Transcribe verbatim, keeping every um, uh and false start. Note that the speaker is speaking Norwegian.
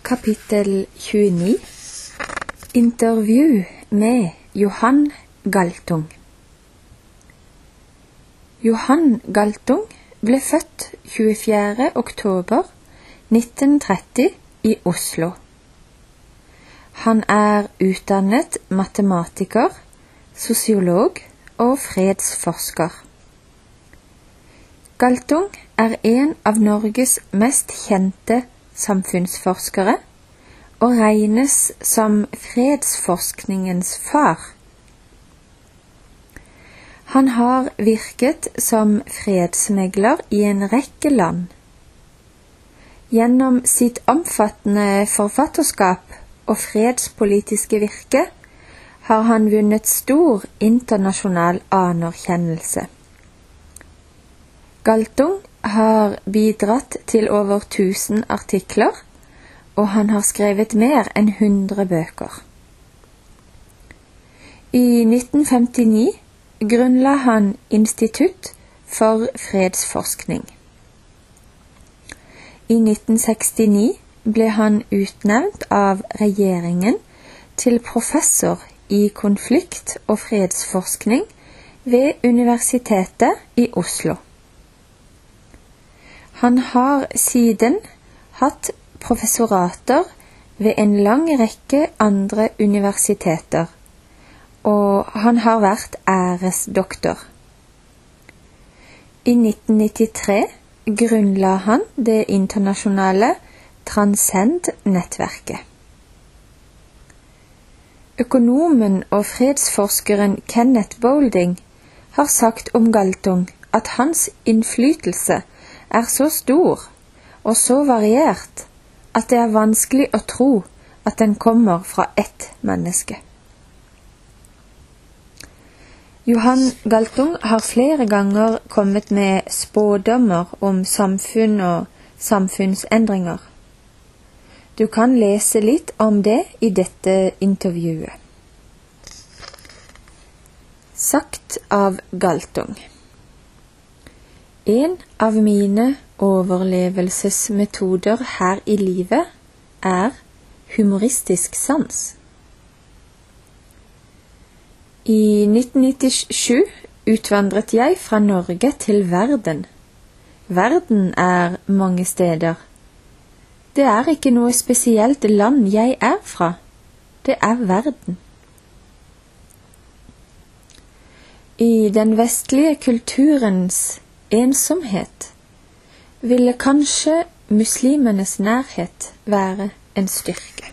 Kapittel tjueni. Intervju med Johan Galtung. Johan Galtung ble født tjuefjerde oktober nitten tretti i Oslo. Han er utdannet matematiker, sosiolog og fredsforsker. Galtung er en av Norges mest kjente samfunnsforskere og regnes som fredsforskningens far. Han har virket som fredsmegler i en rekke land. Gjennom sitt omfattende forfatterskap og fredspolitiske virke har han vunnet stor internasjonal anerkjennelse. Galtung har bidratt til over tusen artikler, og han har skrevet mer enn hundre bøker. I nitten femtini grunnla han Institutt for fredsforskning. I nitten sekstini ble han utnevnt av regjeringen til professor i konflikt- og fredsforskning ved Universitetet i Oslo. Han har siden hatt professorater ved en lang rekke andre universiteter, og han har vært æresdoktor. I nitten nittitre grunnla han det internasjonale Transcend-nettverket. Økonomen og fredsforskeren Kenneth Boulding har sagt om Galtung at hans innflytelse er så stor og så variert at det er vanskelig å tro at den kommer fra ett menneske. Johan Galtung har flere ganger kommet med spådommer om samfunn og samfunnsendringer. Du kan lese litt om det i dette intervjuet. Sagt av Galtung. En av mine overlevelsesmetoder her i livet er humoristisk sans. I nitten nittisju utvandret jeg fra Norge til verden. Verden er mange steder. Det er ikke noe spesielt land jeg er fra. Det er verden. I den vestlige kulturens ensomhet ville kanskje muslimenes nærhet være en styrke.